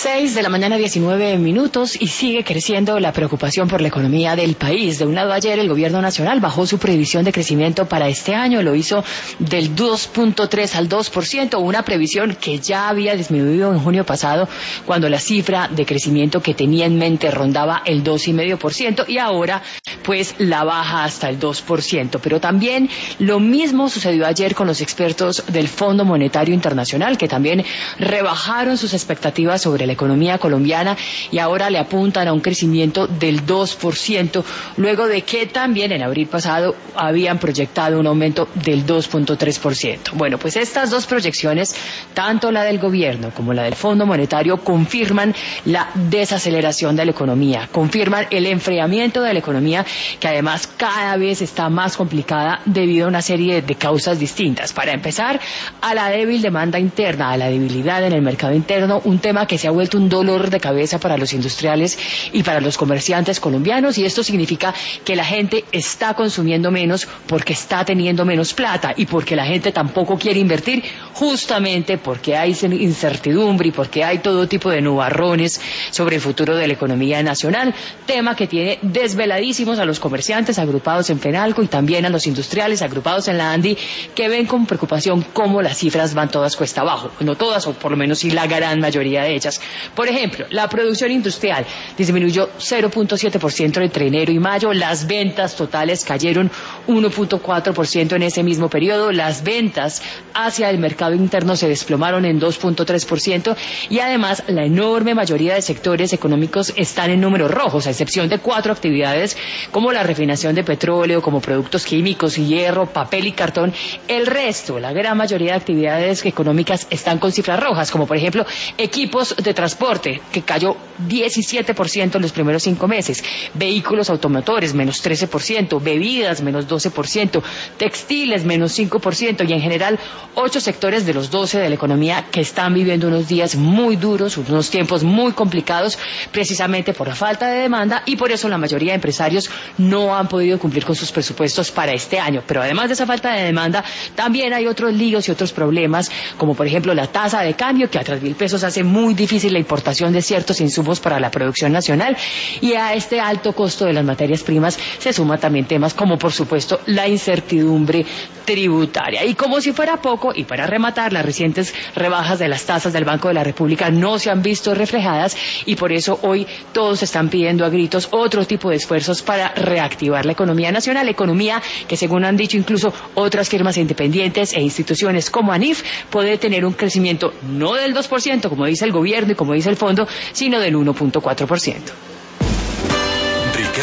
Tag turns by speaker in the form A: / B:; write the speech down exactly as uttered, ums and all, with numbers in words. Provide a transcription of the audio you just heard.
A: seis de la mañana, diecinueve minutos, y sigue creciendo la preocupación por la economía del país. De un lado, ayer el gobierno nacional bajó su previsión de crecimiento para este año, lo hizo del dos punto tres al dos por ciento, una previsión que ya había disminuido en junio pasado, cuando la cifra de crecimiento que tenía en mente rondaba el dos coma cinco por ciento, y ahora pues la baja hasta el dos por ciento. Pero también lo mismo sucedió ayer con los expertos del Fondo Monetario Internacional, que también rebajaron sus expectativas sobre la economía colombiana y ahora le apuntan a un crecimiento del dos por ciento, luego de que también en abril pasado habían proyectado un aumento del dos punto tres por ciento. Bueno, pues estas dos proyecciones, tanto la del gobierno como la del Fondo Monetario, confirman la desaceleración de la economía, confirman el enfriamiento de la economía, que además cada vez está más complicada debido a una serie de causas distintas. Para empezar, a la débil demanda interna, a la debilidad en el mercado interno, un tema que se ha vuelto un dolor de cabeza para los industriales y para los comerciantes colombianos, y esto significa que la gente está consumiendo menos porque está teniendo menos plata y porque la gente tampoco quiere invertir, justamente porque hay incertidumbre y porque hay todo tipo de nubarrones sobre el futuro de la economía nacional, tema que tiene desveladísimos a los comerciantes agrupados en FENALCO y también a los industriales agrupados en la ANDI, que ven con preocupación cómo las cifras van todas cuesta abajo, no todas, o por lo menos sí la gran mayoría de ellas. Por ejemplo, la producción industrial disminuyó cero punto siete por ciento entre enero y mayo, las ventas totales cayeron uno punto cuatro por ciento en ese mismo periodo, las ventas hacia el mercado interno se desplomaron en dos punto tres por ciento, y además la enorme mayoría de sectores económicos están en números rojos, a excepción de cuatro actividades como la refinación de petróleo, como productos químicos, hierro, papel y cartón. El resto, la gran mayoría de actividades económicas están con cifras rojas, como por ejemplo equipos de transporte, que cayó diecisiete por ciento en los primeros cinco meses, vehículos automotores menos trece por ciento, bebidas menos doce por ciento, textiles menos cinco por ciento, y en general ocho sectores de los doce de la economía que están viviendo unos días muy duros, unos tiempos muy complicados, precisamente por la falta de demanda, y por eso la mayoría de empresarios no han podido cumplir con sus presupuestos para este año. Pero además de esa falta de demanda, también hay otros líos y otros problemas, como por ejemplo la tasa de cambio, que a tres mil pesos hace muy difícil la importación de ciertos insumos para la producción nacional, y a este alto costo de las materias primas se suman también temas como por supuesto la incertidumbre tributaria. Y como si fuera poco, y para rematar, las recientes rebajas de las tasas del Banco de la República no se han visto reflejadas, y por eso hoy todos están pidiendo a gritos otro tipo de esfuerzos para reactivar la economía nacional, economía que, según han dicho incluso otras firmas independientes e instituciones como ANIF, puede tener un crecimiento no del dos por ciento como dice el gobierno y como dice el fondo, sino del uno punto cuatro por ciento.